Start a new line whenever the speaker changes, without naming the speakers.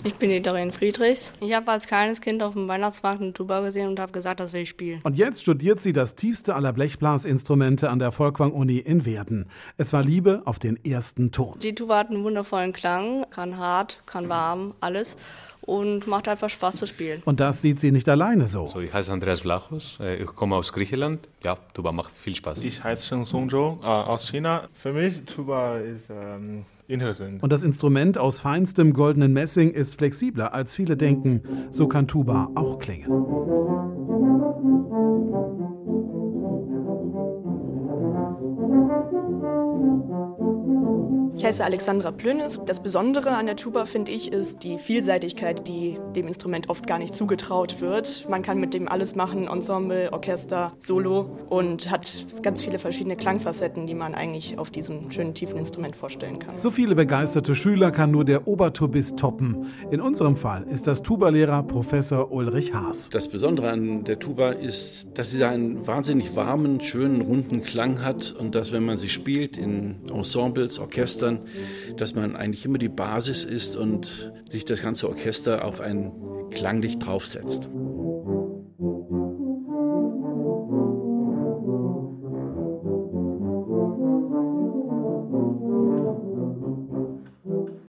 Ich bin die Doreen Friedrichs. Ich habe als kleines Kind auf dem Weihnachtsmarkt eine Tuba gesehen und habe gesagt, das will ich spielen.
Und jetzt studiert sie das tiefste aller Blechblasinstrumente an der Folkwang-Uni in Werden. Es war Liebe auf den ersten Ton.
Die Tuba hat einen wundervollen Klang, kann hart, kann warm, alles. Und macht einfach Spaß zu spielen.
Und das sieht sie nicht alleine so.
Ich heiße Andreas Vlachos, ich komme aus Griechenland. Ja, Tuba macht viel Spaß.
Ich heiße Sheng Songzhou aus China. Für mich Tuba ist interessant.
Und das Instrument aus feinstem goldenen Messing ist flexibler, als viele denken. So kann Tuba auch klingen.
Ich heiße Alexandra Plönes. Das Besondere an der Tuba, finde ich, ist die Vielseitigkeit, die dem Instrument oft gar nicht zugetraut wird. Man kann mit dem alles machen, Ensemble, Orchester, Solo und hat ganz viele verschiedene Klangfacetten, die man eigentlich auf diesem schönen, tiefen Instrument vorstellen kann.
So viele begeisterte Schüler kann nur der Obertubist toppen. In unserem Fall ist das Tubalehrer Professor Ulrich Haas.
Das Besondere an der Tuba ist, dass sie einen wahnsinnig warmen, schönen, runden Klang hat und dass, wenn man sie spielt in Ensembles, Orchestern, dass man eigentlich immer die Basis ist und sich das ganze Orchester auf ein Klanglich draufsetzt.